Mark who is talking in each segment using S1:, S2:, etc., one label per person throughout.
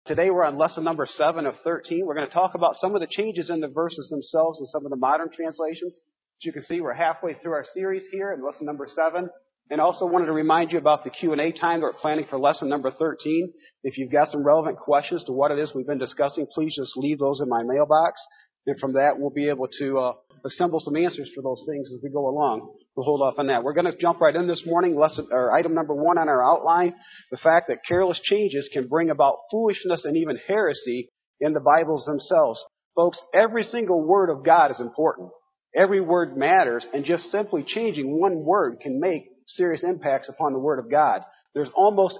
S1: Today we're on lesson number 7 of 13. We're going to talk about some of the changes in the verses themselves and some of the modern translations. As you can see, we're halfway through our series here in lesson number 7. And also wanted to remind you about the Q&A time that we're planning for lesson number 13. If you've got some relevant questions to what it is we've been discussing, please just leave those in my mailbox. And from that, we'll be able to assemble some answers for those things as we go along. We'll hold off on that. We're going to jump right in this morning. Item number 1 on our outline, the fact that careless changes can bring about foolishness and even heresy in the Bibles themselves. Folks, every single word of God is important. Every word matters, and just simply changing one word can make serious impacts upon the Word of God. There's almost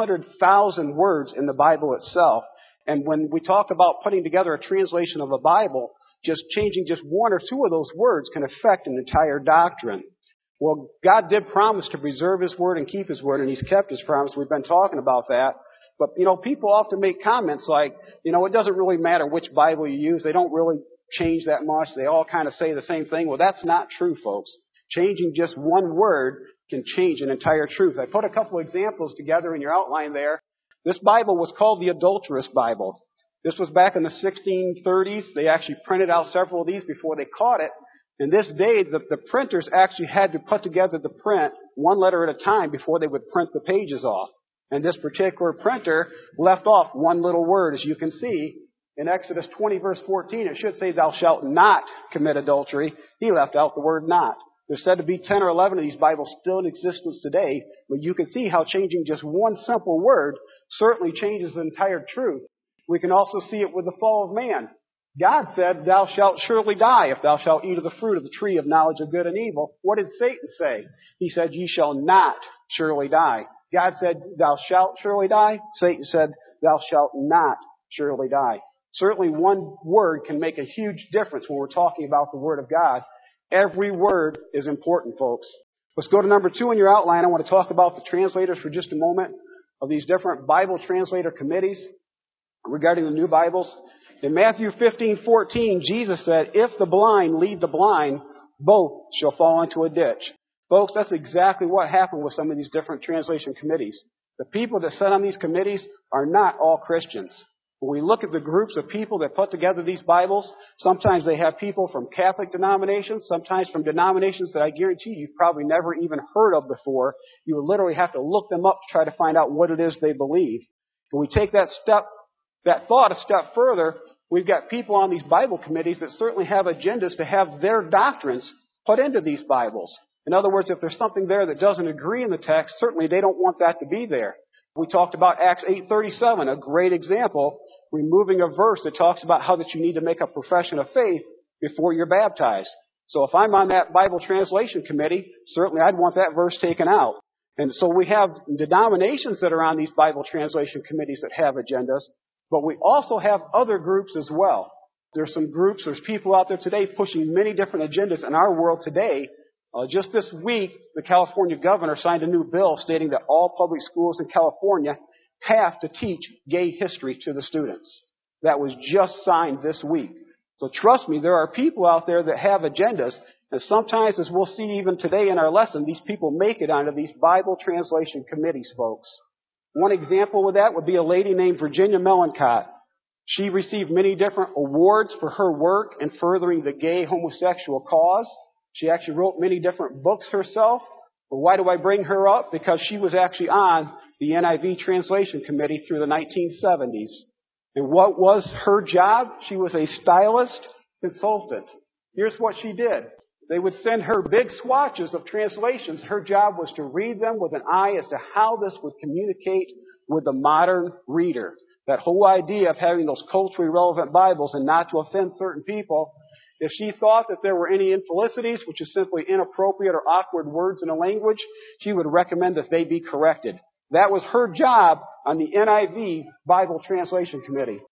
S1: 800,000 words in the Bible itself. And when we talk about putting together a translation of a Bible, just changing just one or two of those words can affect an entire doctrine. Well, God did promise to preserve His Word and keep His Word, and He's kept His promise. We've been talking about that. But, people often make comments like, it doesn't really matter which Bible you use. They don't really change that much. They all kind of say the same thing. Well, that's not true, folks. Changing just one word can change an entire truth. I put a couple examples together in your outline there. This Bible was called the Adulterous Bible. This was back in the 1630s. They actually printed out several of these before they caught it. In this day, the printers actually had to put together the print one letter at a time before they would print the pages off. And this particular printer left off one little word, as you can see. In Exodus 20, verse 14, it should say, "Thou shalt not commit adultery." He left out the word "not." There's said to be 10 or 11 of these Bibles still in existence today, but you can see how changing just one simple word certainly changes the entire truth. We can also see it with the fall of man. God said, "Thou shalt surely die if thou shalt eat of the fruit of the tree of knowledge of good and evil." What did Satan say? He said, "Ye shall not surely die." God said, "Thou shalt surely die." Satan said, "Thou shalt not surely die." Certainly one word can make a huge difference when we're talking about the Word of God. Every word is important, folks. Let's go to number 2 in your outline. I want to talk about the translators for just a moment of these different Bible translator committees regarding the new Bibles. In Matthew 15:14, Jesus said, "If the blind lead the blind, both shall fall into a ditch." Folks, that's exactly what happened with some of these different translation committees. The people that sit on these committees are not all Christians. When we look at the groups of people that put together these Bibles, sometimes they have people from Catholic denominations, sometimes from denominations that I guarantee you've probably never even heard of before. You would literally have to look them up to try to find out what it is they believe. When we take that thought a step further, we've got people on these Bible committees that certainly have agendas to have their doctrines put into these Bibles. In other words, if there's something there that doesn't agree in the text, certainly they don't want that to be there. We talked about Acts 8:37, a great example, removing a verse that talks about how that you need to make a profession of faith before you're baptized. So if I'm on that Bible translation committee, certainly I'd want that verse taken out. And so we have denominations that are on these Bible translation committees that have agendas, but we also have other groups as well. There's people out there today pushing many different agendas in our world today. Just this week, the California governor signed a new bill stating that all public schools in California have to teach gay history to the students. That was just signed this week. So trust me, there are people out there that have agendas, and sometimes, as we'll see even today in our lesson, these people make it onto these Bible translation committees, folks. One example of that would be a lady named Virginia Melancott. She received many different awards for her work in furthering the gay homosexual cause. She actually wrote many different books herself. But why do I bring her up? Because she was actually on the NIV Translation Committee through the 1970s. And what was her job? She was a stylist consultant. Here's what she did. They would send her big swatches of translations. Her job was to read them with an eye as to how this would communicate with the modern reader. That whole idea of having those culturally relevant Bibles and not to offend certain people. If she thought that there were any infelicities, which is simply inappropriate or awkward words in a language, she would recommend that they be corrected. That was her job on the NIV Bible Translation Committee.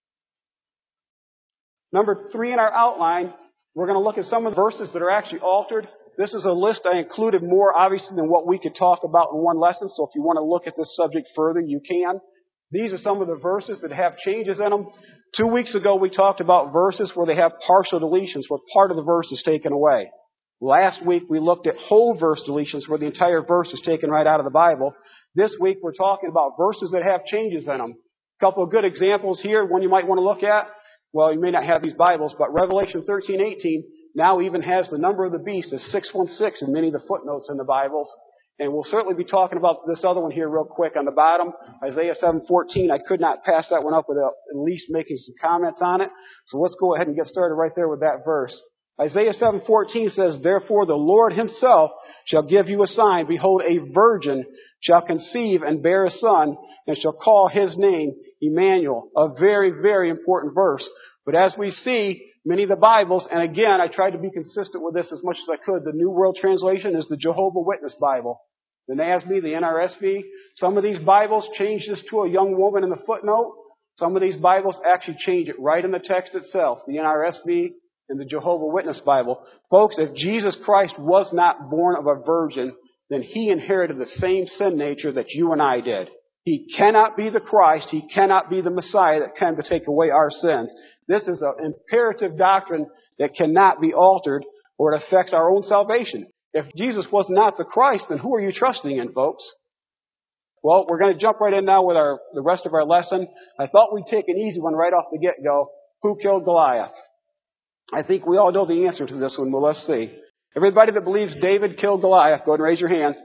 S1: Number 3 in our outline, we're going to look at some of the verses that are actually altered. This is a list I included more obviously than what we could talk about in one lesson, so if you want to look at this subject further, you can. These are some of the verses that have changes in them. 2 weeks ago, we talked about verses where they have partial deletions, where part of the verse is taken away. Last week, we looked at whole verse deletions, where the entire verse is taken right out of the Bible. This week, we're talking about verses that have changes in them. A couple of good examples here. One you might want to look at. Well, you may not have these Bibles, but Revelation 13:18 now even has the number of the beast as 616 in many of the footnotes in the Bibles. And we'll certainly be talking about this other one here real quick on the bottom. Isaiah 7:14. I could not pass that one up without at least making some comments on it. So let's go ahead and get started right there with that verse. Isaiah 7:14 says, "Therefore the Lord himself shall give you a sign. Behold, a virgin shall conceive and bear a son, and shall call his name Emmanuel." A very, very important verse. But as we see, many of the Bibles, and again, I tried to be consistent with this as much as I could. The New World Translation is the Jehovah Witness Bible. The NASB, the NRSV. Some of these Bibles change this to a young woman in the footnote. Some of these Bibles actually change it right in the text itself. The NRSV and the Jehovah Witness Bible. Folks, if Jesus Christ was not born of a virgin, then he inherited the same sin nature that you and I did. He cannot be the Christ. He cannot be the Messiah that came to take away our sins. This is an imperative doctrine that cannot be altered, or it affects our own salvation. If Jesus was not the Christ, then who are you trusting in, folks? Well, we're going to jump right in now with the rest of our lesson. I thought we'd take an easy one right off the get-go. Who killed Goliath? I think we all know the answer to this one, but let's see. Everybody that believes David killed Goliath, go ahead and raise your hand.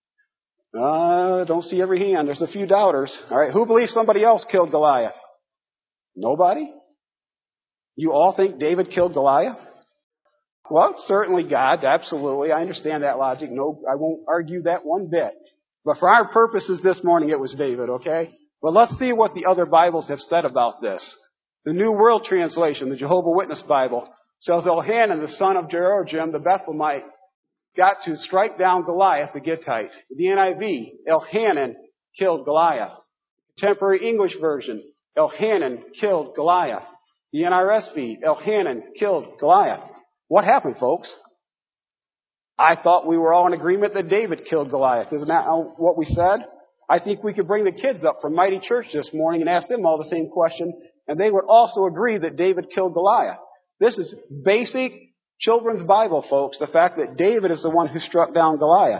S1: Don't see every hand. There's a few doubters. All right, who believes somebody else killed Goliath? Nobody? You all think David killed Goliath? Well, certainly God, absolutely. I understand that logic. No, I won't argue that one bit. But for our purposes this morning, it was David, okay? But let's see what the other Bibles have said about this. The New World Translation, the Jehovah Witness Bible, says Elhanan, the son of Jeroham, the Bethlehemite, got to strike down Goliath, the Gittite. The NIV, Elhanan killed Goliath. Contemporary English Version, Elhanan killed Goliath. The NRSV, Elhanan killed Goliath. What happened, folks? I thought we were all in agreement that David killed Goliath. Isn't that what we said? I think we could bring the kids up from Mighty Church this morning and ask them all the same question, and they would also agree that David killed Goliath. This is basic children's Bible, folks, the fact that David is the one who struck down Goliath.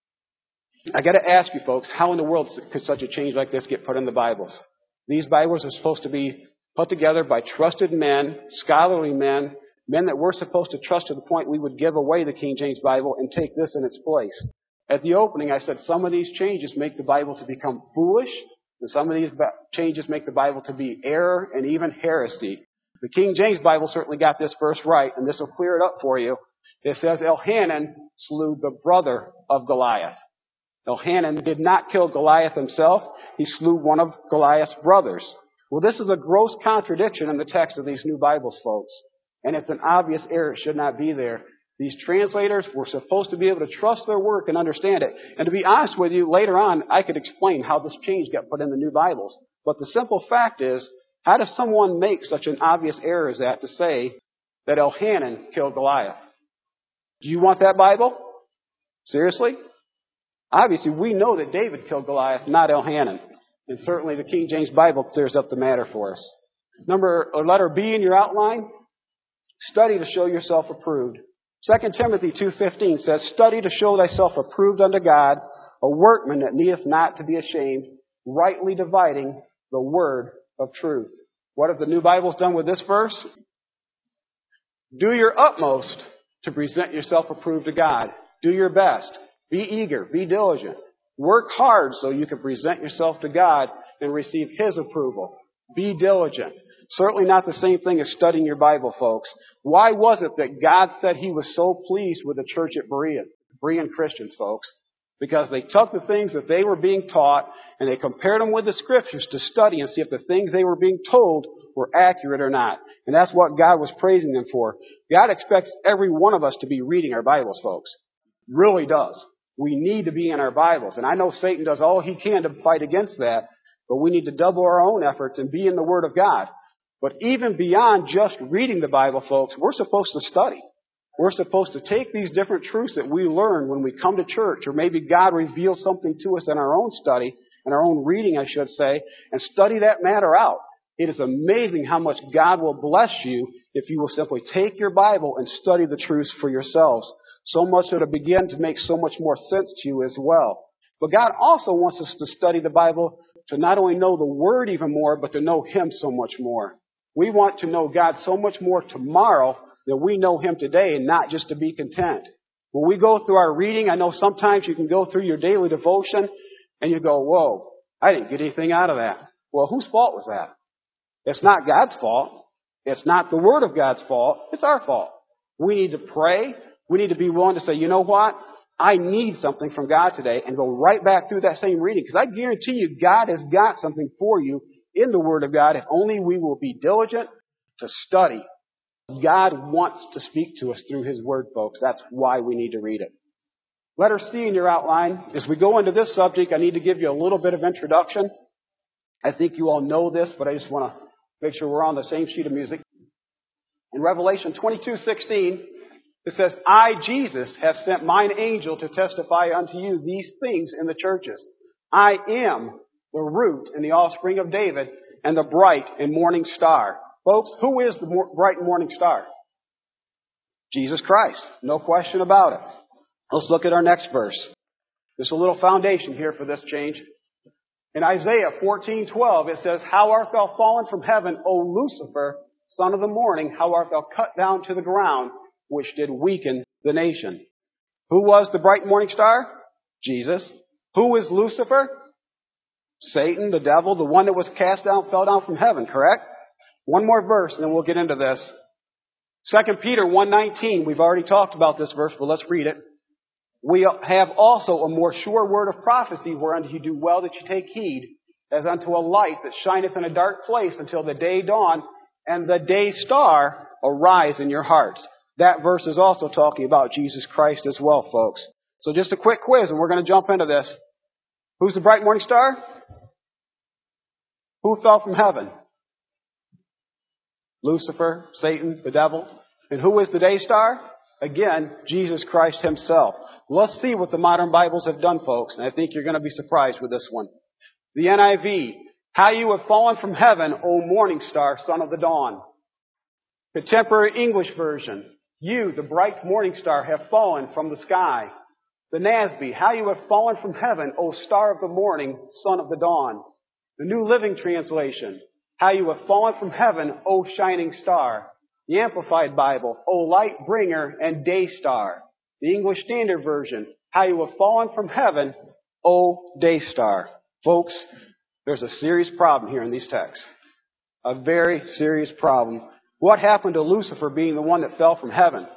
S1: I got to ask you, folks, how in the world could such a change like this get put in the Bibles? These Bibles are supposed to be put together by trusted men, scholarly men, men that we're supposed to trust to the point we would give away the King James Bible and take this in its place. At the opening, I said some of these changes make the Bible to become foolish, and some of these changes make the Bible to be error and even heresy. The King James Bible certainly got this verse right, and this will clear it up for you. It says Elhanan slew the brother of Goliath. Elhanan did not kill Goliath himself. He slew one of Goliath's brothers. Well, this is a gross contradiction in the text of these new Bibles, folks. And it's an obvious error. It should not be there. These translators were supposed to be able to trust their work and understand it. And to be honest with you, later on, I could explain how this change got put in the new Bibles. But the simple fact is, how does someone make such an obvious error as that to say that Elhanan killed Goliath? Do you want that Bible? Seriously? Obviously, we know that David killed Goliath, not Elhanan. And certainly the King James Bible clears up the matter for us. Letter B in your outline. Study to show yourself approved. 2 Timothy 2:15 says, "Study to show thyself approved unto God, a workman that needeth not to be ashamed, rightly dividing the word of truth." What have the new Bibles done with this verse? Do your utmost to present yourself approved to God. Do your best. Be eager. Be diligent. Work hard so you can present yourself to God and receive His approval. Be diligent. Certainly not the same thing as studying your Bible, folks. Why was it that God said He was so pleased with the church at Berea? Berean Christians, folks. Because they took the things that they were being taught and they compared them with the Scriptures to study and see if the things they were being told were accurate or not. And that's what God was praising them for. God expects every one of us to be reading our Bibles, folks. Really does. We need to be in our Bibles. And I know Satan does all he can to fight against that, but we need to double our own efforts and be in the Word of God. But even beyond just reading the Bible, folks, we're supposed to study. We're supposed to take these different truths that we learn when we come to church, or maybe God reveals something to us in our own study, in our own reading, I should say, and study that matter out. It is amazing how much God will bless you if you will simply take your Bible and study the truths for yourselves. So much that it'll begin to make so much more sense to you as well. But God also wants us to study the Bible to not only know the Word even more, but to know Him so much more. We want to know God so much more tomorrow than we know Him today, and not just to be content. When we go through our reading, I know sometimes you can go through your daily devotion and you go, whoa, I didn't get anything out of that. Well, whose fault was that? It's not God's fault. It's not the Word of God's fault. It's our fault. We need to pray. We need to be willing to say, you know what? I need something from God today, and go right back through that same reading. Because I guarantee you, God has got something for you in the Word of God if only we will be diligent to study. God wants to speak to us through His Word, folks. That's why we need to read it. Letter C in your outline. As we go into this subject, I need to give you a little bit of introduction. I think you all know this, but I just want to make sure we're on the same sheet of music. In Revelation 22:16, it says, I, Jesus, have sent mine angel to testify unto you these things in the churches. I am the root and the offspring of David and the bright and morning star. Folks, who is the bright and morning star? Jesus Christ. No question about it. Let's look at our next verse. There's a little foundation here for this change. In Isaiah 14:12, it says, How art thou fallen from heaven, O Lucifer, son of the morning? How art thou cut down to the ground, which did weaken the nation? Who was the bright morning star? Jesus. Who is Lucifer? Satan, the devil, the one that was cast down, fell down from heaven, correct? One more verse, and then we'll get into this. 2 Peter 1:19, we've already talked about this verse, but let's read it. We have also a more sure word of prophecy, whereunto you do well that you take heed, as unto a light that shineth in a dark place until the day dawn, and the day star arise in your hearts. That verse is also talking about Jesus Christ as well, folks. So just a quick quiz, and we're going to jump into this. Who's the bright morning star? Who fell from heaven? Lucifer, Satan, the devil. And who is the day star? Again, Jesus Christ Himself. Let's see what the modern Bibles have done, folks, and I think you're going to be surprised with this one. The NIV, How you have fallen from heaven, O morning star, son of the dawn. Contemporary English Version, You, the bright morning star, have fallen from the sky. The NASB, How you have fallen from heaven, O star of the morning, son of the dawn. The New Living Translation, How you have fallen from heaven, O shining star. The Amplified Bible, O light bringer and day star. The English Standard Version, How you have fallen from heaven, O day star. Folks, there's a serious problem here in these texts. A very serious problem. What happened to Lucifer being the one that fell from heaven?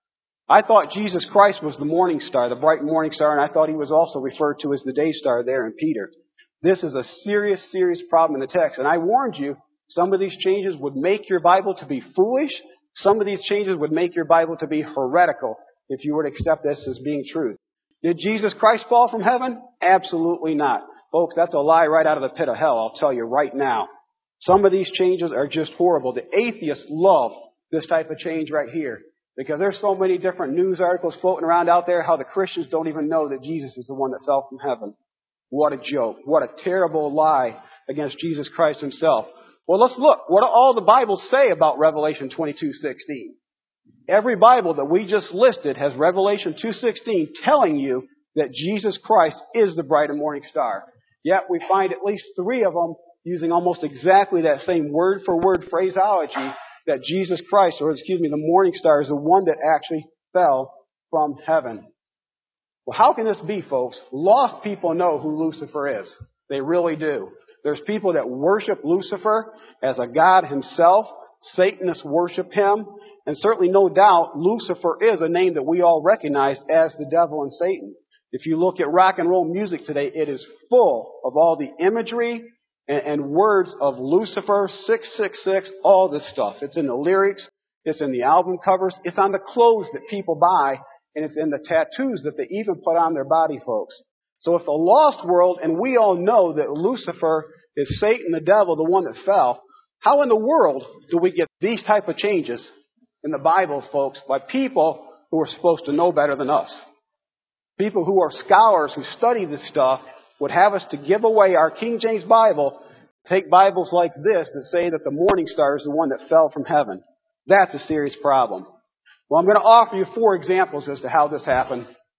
S1: I thought Jesus Christ was the morning star, the bright morning star, and I thought He was also referred to as the day star there in Peter. This is a serious, serious problem in the text. And I warned you, some of these changes would make your Bible to be foolish. Some of these changes would make your Bible to be heretical if you were to accept this as being true. Did Jesus Christ fall from heaven? Absolutely not. Folks, that's a lie right out of the pit of hell, I'll tell you right now. Some of these changes are just horrible. The atheists love this type of change right here because there's so many different news articles floating around out there how the Christians don't even know that Jesus is the one that fell from heaven. What a joke. What a terrible lie against Jesus Christ Himself. Well, let's look. What do all the Bibles say about Revelation 22:16? Every Bible that we just listed has Revelation 2:16 telling you that Jesus Christ is the bright and morning star. Yet we find at least 3 of them using almost exactly that same word-for-word phraseology that Jesus Christ, the morning star, is the one that actually fell from heaven. Well, how can this be, folks? Lost people know who Lucifer is. They really do. There's people that worship Lucifer as a god himself. Satanists worship him. And certainly, no doubt, Lucifer is a name that we all recognize as the devil and Satan. If you look at rock and roll music today, it is full of all the imagery and words of Lucifer, 666, all this stuff. It's in the lyrics. It's in the album covers. It's on the clothes that people buy. And it's in the tattoos that they even put on their body, folks. So if the lost world, and we all know that Lucifer is Satan, the devil, the one that fell, how in the world do we get these type of changes in the Bible, folks, by people who are supposed to know better than us? People who are scholars who study this stuff would have us to give away our King James Bible, take Bibles like this that say that the morning star is the one that fell from heaven. That's a serious problem. Well, I'm going to offer you 4 examples as to how this happened.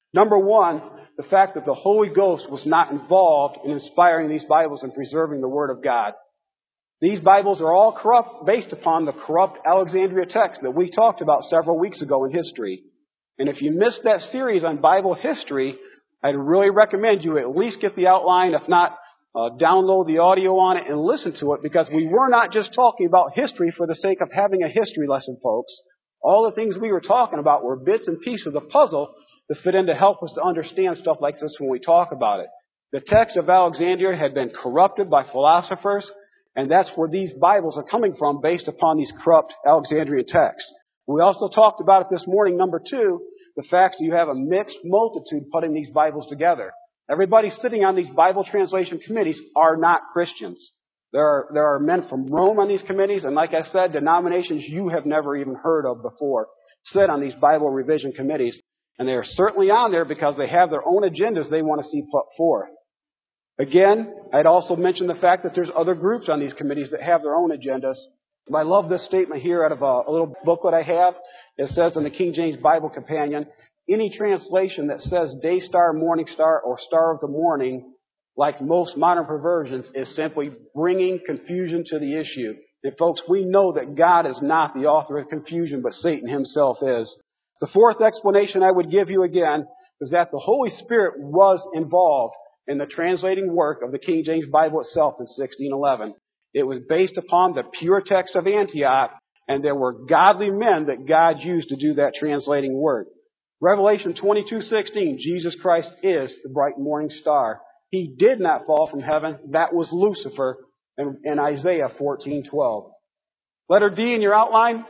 S1: Number one, the fact that the Holy Ghost was not involved in inspiring these Bibles and preserving the Word of God. These Bibles are all corrupt, based upon the corrupt Alexandria text that we talked about several weeks ago in history. And if you missed that series on Bible history, I'd really recommend you at least get the outline, if not, download the audio on it and listen to it, because we were not just talking about history for the sake of having a history lesson, folks. All the things we were talking about were bits and pieces of the puzzle that fit in to help us to understand stuff like this when we talk about it. The text of Alexandria had been corrupted by philosophers, and that's where these Bibles are coming from, based upon these corrupt Alexandrian texts. We also talked about it this morning, number two, the fact that you have a mixed multitude putting these Bibles together. Everybody sitting on these Bible translation committees are not Christians. There are men from Rome on these committees, and like I said, denominations you have never even heard of before sit on these Bible revision committees. And they are certainly on there because they have their own agendas they want to see put forth. Again, I'd also mention the fact that there's other groups on these committees that have their own agendas. I love this statement here out of a little booklet I have. It says in the King James Bible Companion, any translation that says day star, morning star, or star of the morning, like most modern perversions, is simply bringing confusion to the issue. And folks, we know that God is not the author of confusion, but Satan himself is. The fourth explanation I would give you again is that the Holy Spirit was involved in the translating work of the King James Bible itself in 1611. It was based upon the pure text of Antioch, and there were godly men that God used to do that translating work. Revelation 22:16, Jesus Christ is the bright morning star. He did not fall from heaven. That was Lucifer in Isaiah 14:12. Letter D in your outline.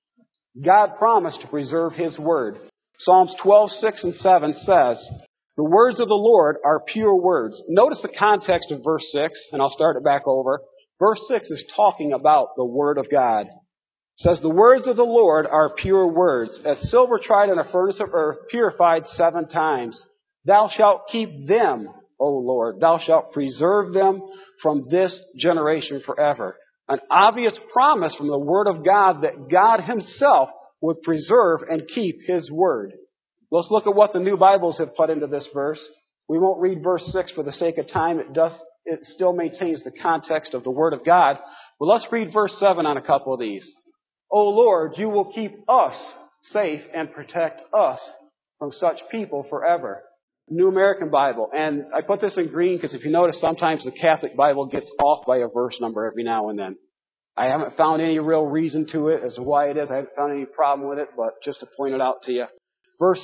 S1: God promised to preserve His Word. Psalms 12:6 and 7 says, the words of the Lord are pure words. Notice the context of verse 6, and I'll start it back over. Verse 6 is talking about the Word of God. It says, the words of the Lord are pure words, as silver tried in a furnace of earth, purified 7 times. Thou shalt keep them, O Lord. Thou shalt preserve them from this generation forever. An obvious promise from the Word of God that God Himself would preserve and keep His Word. Let's look at what the new Bibles have put into this verse. We won't read verse 6 for the sake of time. It still maintains the context of the Word of God. But let's read verse 7 on a couple of these. O Lord, you will keep us safe and protect us from such people forever. New American Bible. And I put this in green because if you notice, sometimes the Catholic Bible gets off by a verse number every now and then. I haven't found any real reason to it as to why it is. I haven't found any problem with it, but just to point it out to you. Verse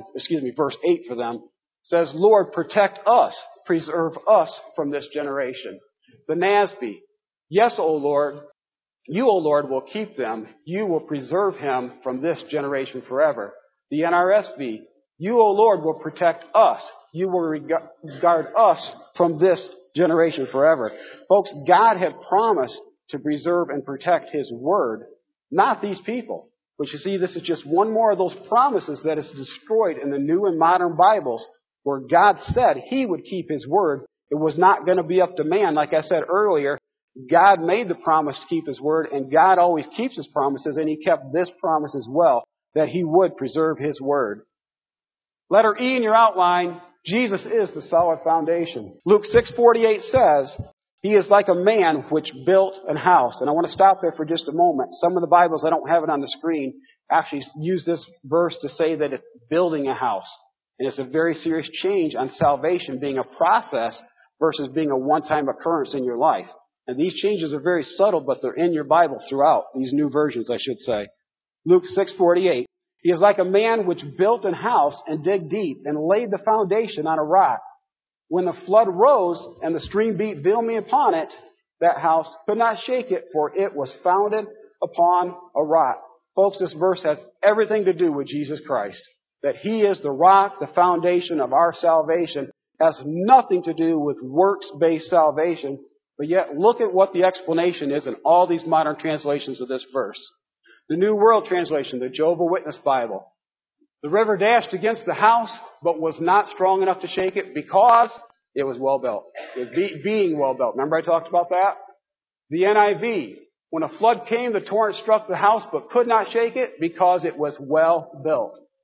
S1: 8 for them says, Lord, protect us, preserve us from this generation. The NASB, yes, O Lord, you, O Lord, will keep them. You will preserve him from this generation forever. The NRSV, you, O Lord, will protect us. You will regard us from this generation forever. Folks, God had promised to preserve and protect His Word, not these people. But you see, this is just one more of those promises that is destroyed in the New and Modern Bibles, where God said He would keep His Word. It was not going to be up to man. Like I said earlier, God made the promise to keep His Word, and God always keeps His promises, and He kept this promise as well, that He would preserve His Word. Letter E in your outline, Jesus is the solid foundation. Luke 6:48 says, He is like a man which built an house. And I want to stop there for just a moment. Some of the Bibles, I don't have it on the screen, actually use this verse to say that it's building a house. And it's a very serious change on salvation being a process versus being a one-time occurrence in your life. And these changes are very subtle, but they're in your Bible throughout, these new versions, I should say. Luke 6:48. He is like a man which built an house and digged deep and laid the foundation on a rock. When the flood rose and the stream beat vehemently upon it, that house could not shake it, for it was founded upon a rock. Folks, this verse has everything to do with Jesus Christ. That He is the rock, the foundation of our salvation. It has nothing to do with works-based salvation. But yet, look at what the explanation is in all these modern translations of this verse. The New World Translation, the Jehovah's Witness Bible. The river dashed against the house, but was not strong enough to shake it because it was well built. It was being well built. Remember I talked about that? The NIV. When a flood came, the torrent struck the house, but could not shake it because it was well built.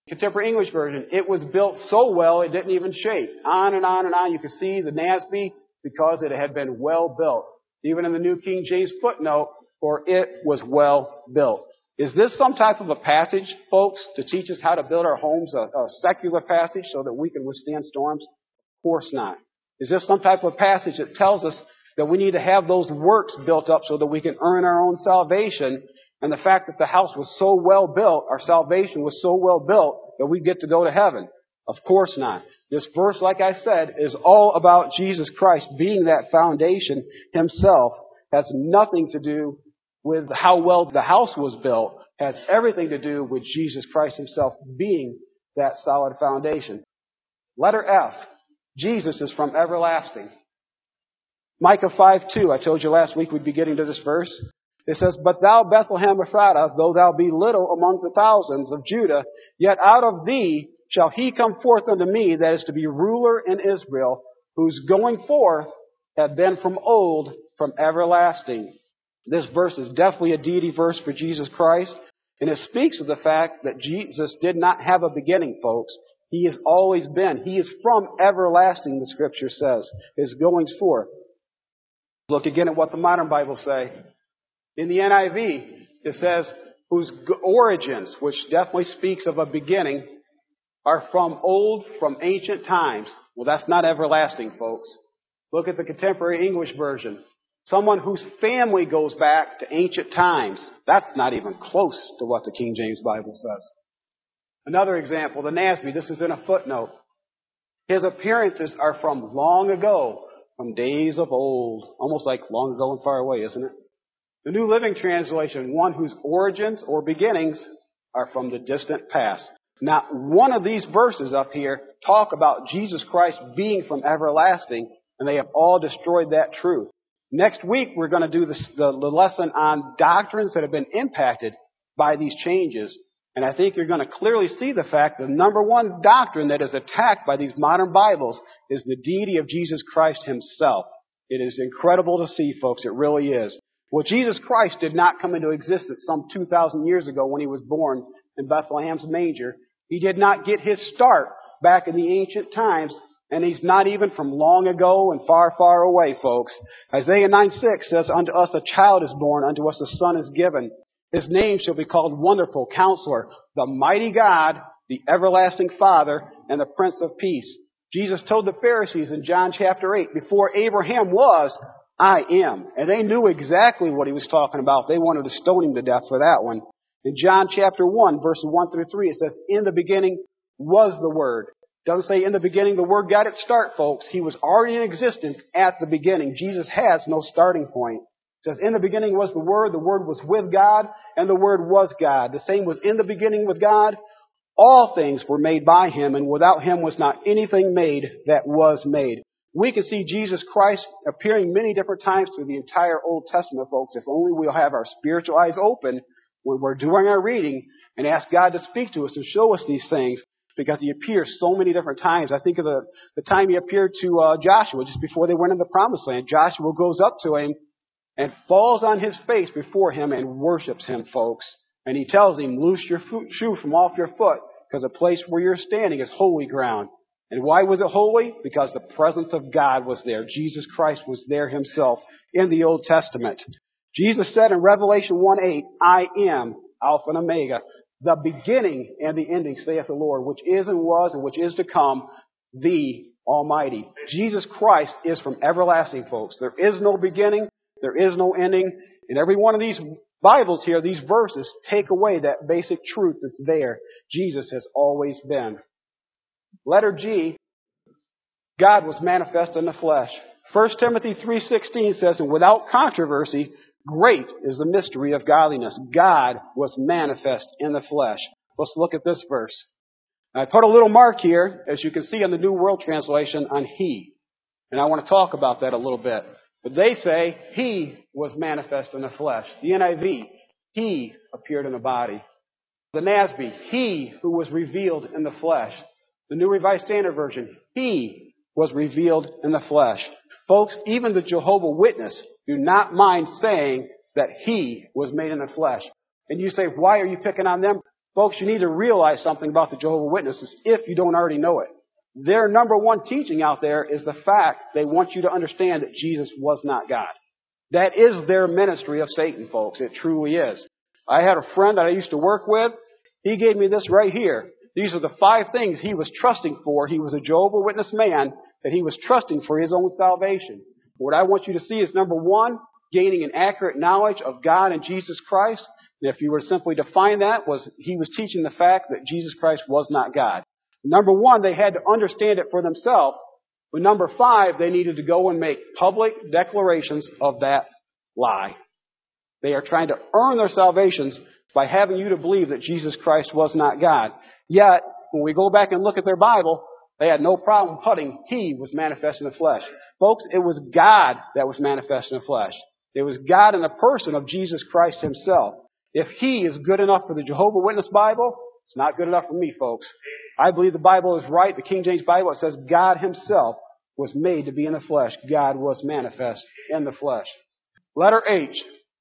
S1: Contemporary English Version, it was built so well it didn't even shake. On and on and on. You can see the NASB because it had been well built. Even in the New King James footnote, for it was well built. Is this some type of a passage, folks, to teach us how to build our homes, a secular passage so that we can withstand storms? Of course not. Is this some type of passage that tells us that we need to have those works built up so that we can earn our own salvation? And the fact that the house was so well built, our salvation was so well built, that we get to go to heaven? Of course not. This verse, like I said, is all about Jesus Christ being that foundation himself. Has nothing to do with how well the house was built. Has everything to do with Jesus Christ himself being that solid foundation. Letter F. Jesus is from everlasting. Micah 5:2. I told you last week we'd be getting to this verse. It says, But thou, Bethlehem Ephratah, though thou be little among the thousands of Judah, yet out of thee shall he come forth unto me that is to be ruler in Israel, whose going forth had been from old, from everlasting. This verse is definitely a deity verse for Jesus Christ, and it speaks of the fact that Jesus did not have a beginning, folks. He has always been. He is from everlasting, the Scripture says, his goings forth. Look again at what the modern Bibles say. In the NIV, it says, whose origins, which definitely speaks of a beginning, are from old, from ancient times. Well, that's not everlasting, folks. Look at the Contemporary English Version. Someone whose family goes back to ancient times. That's not even close to what the King James Bible says. Another example, the NASB, this is in a footnote. His appearances are from long ago, from days of old. Almost like long ago and far away, isn't it? The New Living Translation, one whose origins or beginnings are from the distant past. Not one of these verses up here talk about Jesus Christ being from everlasting, and they have all destroyed that truth. Next week, we're going to do the lesson on doctrines that have been impacted by these changes. And I think you're going to clearly see the fact that the number one doctrine that is attacked by these modern Bibles is the deity of Jesus Christ himself. It is incredible to see, folks. It really is. Well, Jesus Christ did not come into existence some 2,000 years ago when he was born in Bethlehem's manger. He did not get his start back in the ancient times, and he's not even from long ago and far, far away, folks. Isaiah 9:6 says, Unto us a child is born, unto us a son is given. His name shall be called Wonderful, Counselor, the Mighty God, the Everlasting Father, and the Prince of Peace. Jesus told the Pharisees in John chapter 8, before Abraham was, I am. And they knew exactly what he was talking about. They wanted to stone him to death for that one. In John chapter 1, verses 1 through 3, it says, In the beginning was the Word. It doesn't say in the beginning the Word got its start, folks. He was already in existence at the beginning. Jesus has no starting point. It says, In the beginning was the Word was with God, and the Word was God. The same was in the beginning with God. All things were made by him, and without him was not anything made that was made. We can see Jesus Christ appearing many different times through the entire Old Testament, folks, if only we'll have our spiritual eyes open when we're doing our reading and ask God to speak to us and show us these things, because he appears so many different times. I think of the time he appeared to Joshua just before they went in the Promised Land. Joshua goes up to him and falls on his face before him and worships him, folks. And he tells him, loose your shoe from off your foot, because the place where you're standing is holy ground. And why was it holy? Because the presence of God was there. Jesus Christ was there himself in the Old Testament. Jesus said in Revelation 1:8, I am Alpha and Omega, the beginning and the ending, saith the Lord, which is and was and which is to come, the Almighty. Jesus Christ is from everlasting, folks. There is no beginning. There is no ending. And every one of these Bibles here, these verses, take away that basic truth that's there. Jesus has always been. Letter G, God was manifest in the flesh. 1 Timothy 3:16 says, And without controversy, great is the mystery of godliness. God was manifest in the flesh. Let's look at this verse. I put a little mark here, as you can see in the New World Translation, on he. And I want to talk about that a little bit. But they say, he was manifest in the flesh. The NIV, he appeared in a body. The NASB, he who was revealed in the flesh. The New Revised Standard Version, he was revealed in the flesh. Folks, even the Jehovah Witness do not mind saying that he was made in the flesh. And you say, why are you picking on them? Folks, you need to realize something about the Jehovah's Witnesses if you don't already know it. Their number one teaching out there is the fact they want you to understand that Jesus was not God. That is their ministry of Satan, folks. It truly is. I had a friend that I used to work with. He gave me this right here. These are the 5 things he was trusting for. He was a Jehovah's Witness man that he was trusting for his own salvation. What I want you to see is, number 1, gaining an accurate knowledge of God and Jesus Christ. And if you were to simply define that, he was teaching the fact that Jesus Christ was not God. Number 1, they had to understand it for themselves. But number 5, they needed to go and make public declarations of that lie. They are trying to earn their salvations by having you to believe that Jesus Christ was not God. Yet, when we go back and look at their Bible, they had no problem putting He was manifest in the flesh. Folks, it was God that was manifest in the flesh. It was God in the person of Jesus Christ Himself. If He is good enough for the Jehovah's Witness Bible, it's not good enough for me, folks. I believe the Bible is right. The King James Bible, it says God Himself was made to be in the flesh. God was manifest in the flesh. Letter H.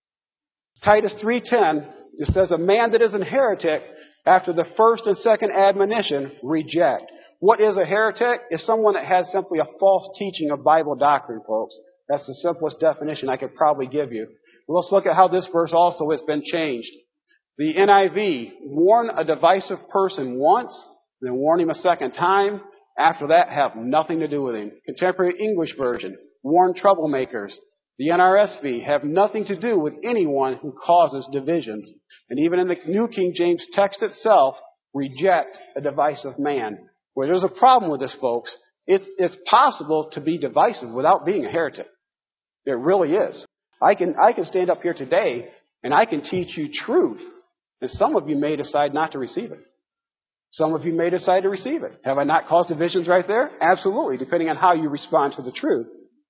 S1: Titus 3:10, it says, a man that is a heretic after the first and second admonition, reject. What is a heretic? It's someone that has simply a false teaching of Bible doctrine, folks. That's the simplest definition I could probably give you. Let's look at how this verse also has been changed. The NIV, warn a divisive person once, then warn him a second time. After that, have nothing to do with him. Contemporary English Version, warn troublemakers. The NRSV, have nothing to do with anyone who causes divisions. And even in the New King James text itself, reject a divisive man. Well, there's a problem with this, folks. It's possible to be divisive without being a heretic. It really is. I can stand up here today and I can teach you truth. And some of you may decide not to receive it. Some of you may decide to receive it. Have I not caused divisions right there? Absolutely, depending on how you respond to the truth.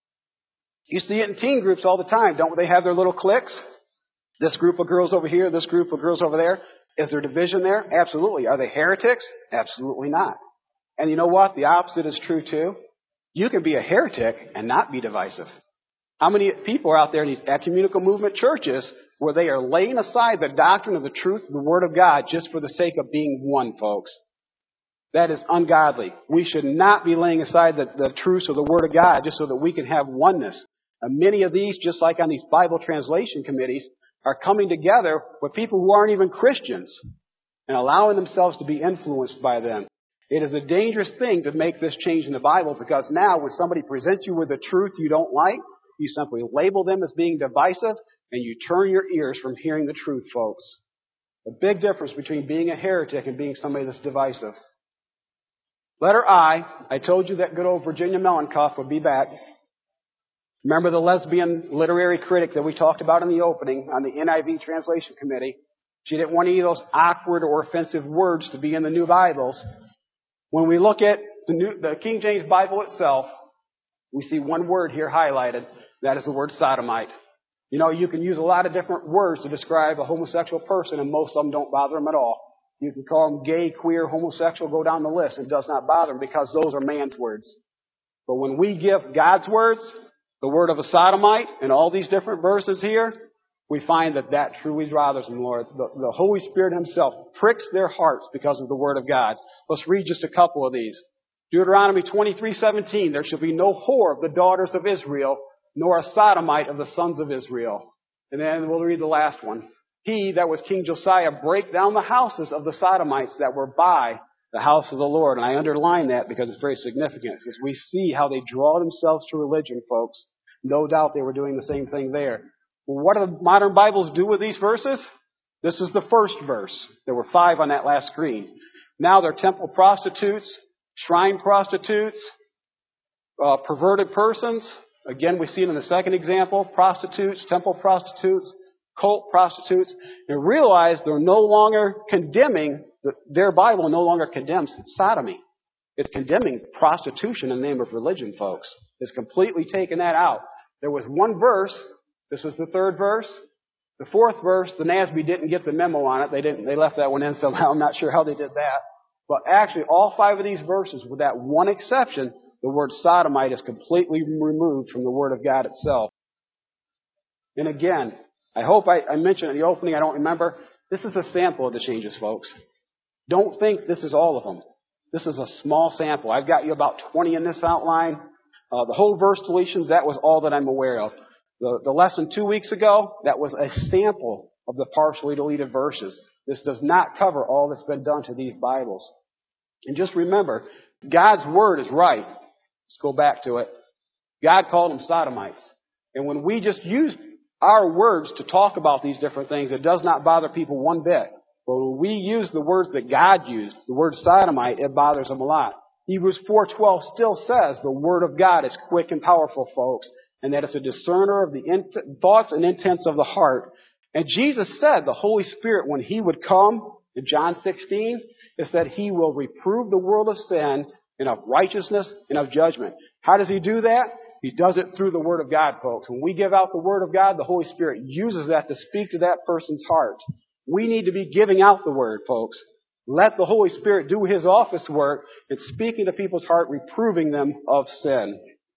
S1: You see it in teen groups all the time. Don't they have their little cliques? This group of girls over here, this group of girls over there. Is there division there? Absolutely. Are they heretics? Absolutely not. And you know what? The opposite is true too. You can be a heretic and not be divisive. How many people are out there in these ecumenical movement churches where they are laying aside the doctrine of the truth of the Word of God just for the sake of being one, folks? That is ungodly. We should not be laying aside the truths of the Word of God just so that we can have oneness. And many of these, just like on these Bible translation committees, are coming together with people who aren't even Christians and allowing themselves to be influenced by them. It is a dangerous thing to make this change in the Bible, because now when somebody presents you with a truth you don't like, you simply label them as being divisive and you turn your ears from hearing the truth, folks. The big difference between being a heretic and being somebody that's divisive. Letter I told you that good old Virginia Mellencamp would be back. Remember the lesbian literary critic that we talked about in the opening on the NIV Translation Committee? She didn't want any of those awkward or offensive words to be in the new Bibles. When we look at the King James Bible itself, we see one word here highlighted. That is the word sodomite. You know, you can use a lot of different words to describe a homosexual person, and most of them don't bother them at all. You can call them gay, queer, homosexual, go down the list. It does not bother them because those are man's words. But when we give God's words, the word of a sodomite, and all these different verses here, we find that truly bothers them, Lord. The Holy Spirit Himself pricks their hearts because of the Word of God. Let's read just a couple of these. Deuteronomy 23:17, there shall be no whore of the daughters of Israel, nor a sodomite of the sons of Israel. And then we'll read the last one. He, that was King Josiah, brake down the houses of the sodomites that were by the house of the Lord. And I underline that because it's very significant, because we see how they draw themselves to religion, folks. No doubt they were doing the same thing there. Well, what do the modern Bibles do with these verses? This is the first verse. There were 5 on that last screen. Now they're temple prostitutes, shrine prostitutes, perverted persons. Again, we see it in the second example. Prostitutes, temple prostitutes, cult prostitutes. And realize they're no longer condemning, their Bible no longer condemns sodomy. It's condemning prostitution in the name of religion, folks. It's completely taken that out. There was one verse. This is the third verse. The fourth verse, the NASB didn't get the memo on it. They left that one in somehow. I'm not sure how they did that. But actually, all 5 of these verses, with that one exception, the word sodomite is completely removed from the Word of God itself. And again, I hope I mentioned in the opening, I don't remember. This is a sample of the changes, folks. Don't think this is all of them. This is a small sample. I've got you about 20 in this outline. The whole verse deletions, that was all that I'm aware of. The lesson 2 weeks ago, that was a sample of the partially deleted verses. This does not cover all that's been done to these Bibles. And just remember, God's Word is right. Let's go back to it. God called them sodomites. And when we just use our words to talk about these different things, it does not bother people one bit. But when we use the words that God used, the word sodomite, it bothers them a lot. Hebrews 4:12 still says the Word of God is quick and powerful, folks, and that it's a discerner of the thoughts and intents of the heart. And Jesus said the Holy Spirit, when He would come, in John 16, is that He will reprove the world of sin and of righteousness and of judgment. How does He do that? He does it through the Word of God, folks. When we give out the Word of God, the Holy Spirit uses that to speak to that person's heart. We need to be giving out the Word, folks. Let the Holy Spirit do His office work in speaking to people's heart, reproving them of sin.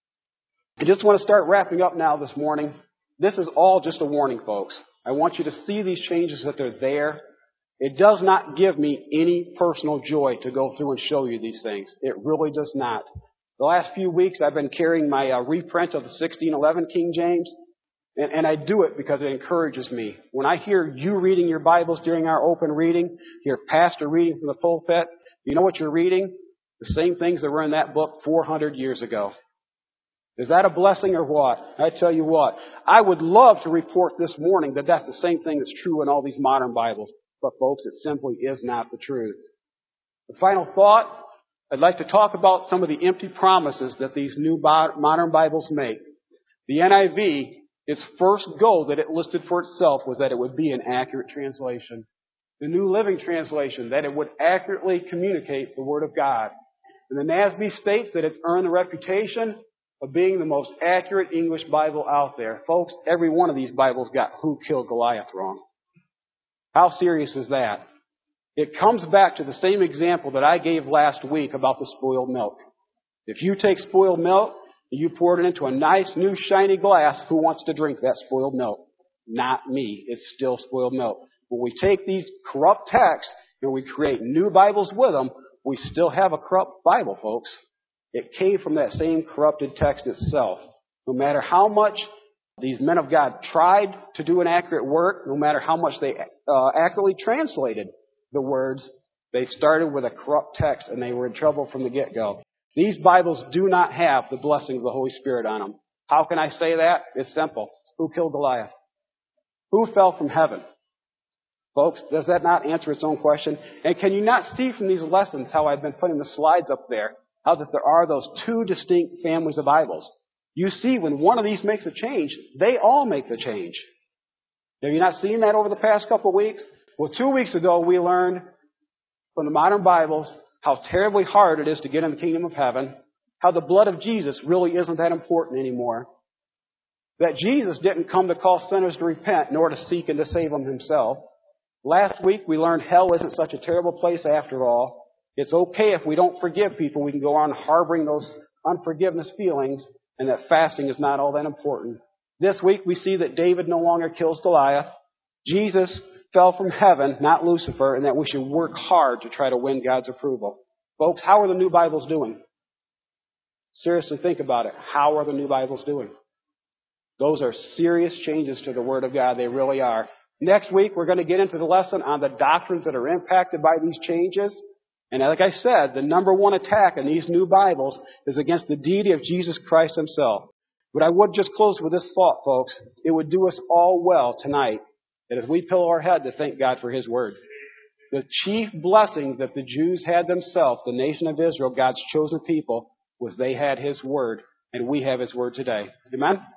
S1: I just want to start wrapping up now this morning. This is all just a warning, folks. I want you to see these changes, that they're there. It does not give me any personal joy to go through and show you these things. It really does not. The last few weeks I've been carrying my reprint of the 1611 King James, and I do it because it encourages me. When I hear you reading your Bibles during our open reading, hear Pastor reading from the pulpit, you know what you're reading? The same things that were in that book 400 years ago. Is that a blessing or what? I tell you what, I would love to report this morning that that's the same thing that's true in all these modern Bibles. But folks, it simply is not the truth. The final thought, I'd like to talk about some of the empty promises that these new modern Bibles make. The NIV, its first goal that it listed for itself was that it would be an accurate translation. The New Living Translation, that it would accurately communicate the Word of God. And the NASB states that it's earned the reputation of being the most accurate English Bible out there. Folks, every one of these Bibles got Who Killed Goliath wrong. How serious is that? It comes back to the same example that I gave last week about the spoiled milk. If you take spoiled milk and you pour it into a nice, new, shiny glass, who wants to drink that spoiled milk? Not me. It's still spoiled milk. When we take these corrupt texts and we create new Bibles with them, we still have a corrupt Bible, folks. It came from that same corrupted text itself. No matter how much these men of God tried to do an accurate work, no matter how much they accurately translated the words, they started with a corrupt text and they were in trouble from the get-go. These Bibles do not have the blessing of the Holy Spirit on them. How can I say that? It's simple. Who killed Goliath? Who fell from heaven? Folks, does that not answer its own question? And can you not see from these lessons how I've been putting the slides up there, how that there are those two distinct families of Bibles? You see, when one of these makes a change, they all make the change. Have you not seen that over the past couple of weeks? Well, 2 weeks ago, we learned from the modern Bibles how terribly hard it is to get in the kingdom of heaven, how the blood of Jesus really isn't that important anymore, that Jesus didn't come to call sinners to repent, nor to seek and to save them Himself. Last week, we learned hell isn't such a terrible place after all. It's okay if we don't forgive people. We can go on harboring those unforgiveness feelings, and that fasting is not all that important. This week, we see that David no longer kills Goliath. Jesus fell from heaven, not Lucifer, and that we should work hard to try to win God's approval. Folks, how are the new Bibles doing? Seriously, think about it. How are the new Bibles doing? Those are serious changes to the Word of God. They really are. Next week, we're going to get into the lesson on the doctrines that are impacted by these changes. And like I said, the number one attack in these new Bibles is against the deity of Jesus Christ Himself. But I would just close with this thought, folks. It would do us all well tonight that as we pillow our head to thank God for His Word. The chief blessing that the Jews had themselves, the nation of Israel, God's chosen people, was they had His Word, and we have His Word today. Amen?